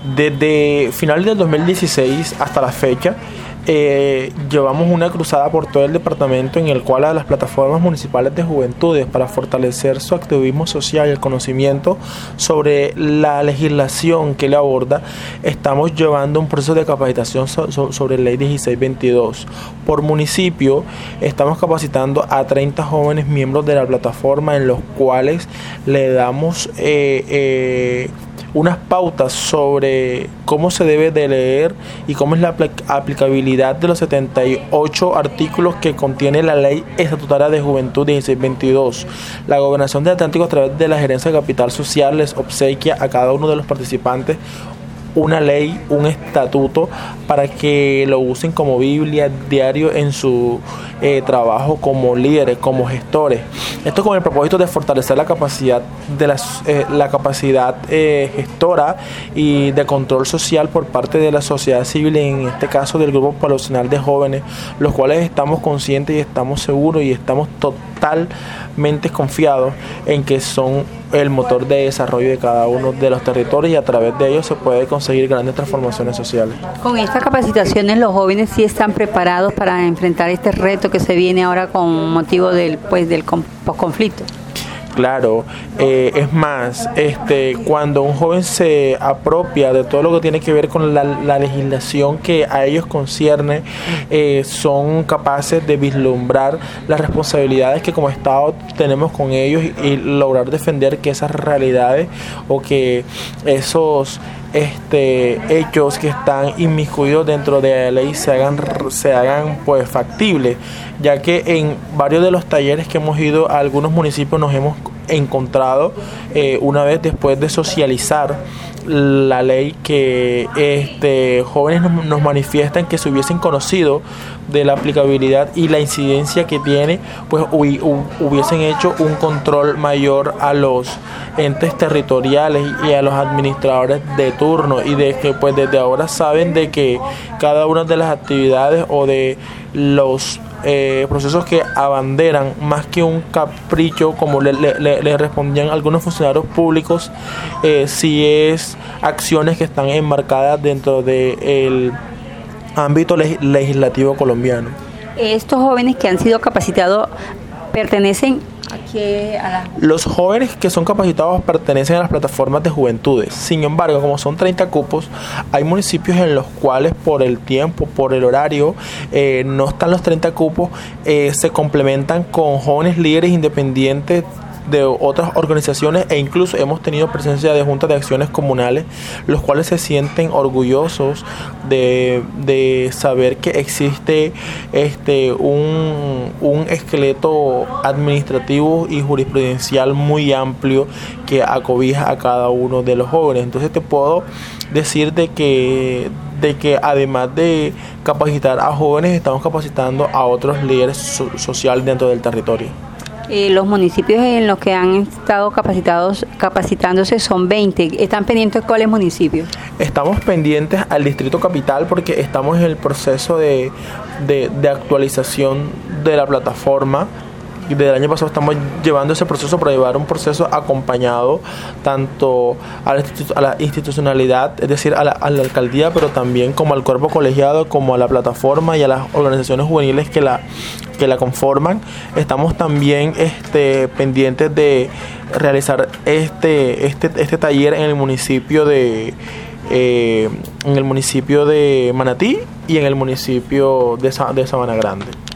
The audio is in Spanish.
Desde finales del 2016 hasta la fecha, llevamos una cruzada por todo el departamento en el cual a las plataformas municipales de juventudes, para fortalecer su activismo social y el conocimiento sobre la legislación que le aborda, estamos llevando un proceso de capacitación sobre Ley 1622. Por municipio estamos capacitando a 30 jóvenes miembros de la plataforma, en los cuales le damos unas pautas sobre cómo se debe de leer y cómo es la aplicabilidad de los 78 artículos que contiene la Ley Estatutaria de Juventud 1622. La Gobernación del Atlántico, a través de la Gerencia de Capital Social, les obsequia a cada uno de los participantes una ley, un estatuto, para que lo usen como Biblia diario en su trabajo como líderes, como gestores. Esto con el propósito de fortalecer la capacidad gestora y de control social por parte de la sociedad civil, en este caso del grupo poblacional de jóvenes, los cuales estamos conscientes y estamos seguros y estamos totalmente confiados en que son el motor de desarrollo de cada uno de los territorios, y a través de ellos se puede conseguir grandes transformaciones sociales. Con estas capacitaciones, los jóvenes sí están preparados para enfrentar este reto que se viene ahora con motivo del posconflicto. Claro, es más, cuando un joven se apropia de todo lo que tiene que ver con la legislación que a ellos concierne, son capaces de vislumbrar las responsabilidades que como Estado tenemos con ellos, y lograr defender que esas realidades o que esos hechos que están inmiscuidos dentro de la ley se hagan pues factibles, ya que en varios de los talleres que hemos ido a algunos municipios nos hemos encontrado, una vez después de socializar la ley, que jóvenes nos manifiestan que si hubiesen conocido de la aplicabilidad y la incidencia que tiene, pues hubiesen hecho un control mayor a los entes territoriales y a los administradores de turno, y de que pues desde ahora saben de que cada una de las actividades o de los procesos que abanderan, más que un capricho como le respondían algunos funcionarios públicos, si es acciones que están enmarcadas dentro del ámbito legislativo colombiano. Estos jóvenes que han sido capacitados pertenecen Los jóvenes que son capacitados pertenecen a las plataformas de juventudes. Sin embargo, como son 30 cupos, hay municipios en los cuales por el tiempo, por el horario, no están los 30 cupos, se complementan con jóvenes líderes independientes de otras organizaciones, e incluso hemos tenido presencia de juntas de acciones comunales, los cuales se sienten orgullosos de saber que existe un esqueleto administrativo y jurisprudencial muy amplio que acobija a cada uno de los jóvenes. Entonces te puedo decir de que además de capacitar a jóvenes, estamos capacitando a otros líderes sociales dentro del territorio. Los municipios en los que han estado capacitándose son 20. ¿Están pendientes cuáles municipios? Estamos pendientes al Distrito Capital, porque estamos en el proceso de actualización de la plataforma. Desde el año pasado estamos llevando ese proceso para llevar un proceso acompañado tanto a la institucionalidad, es decir, a la alcaldía, pero también como al cuerpo colegiado, como a la plataforma y a las organizaciones juveniles que la conforman. Estamos también pendientes de realizar este taller en el municipio de Manatí y en el municipio de Sabana Grande.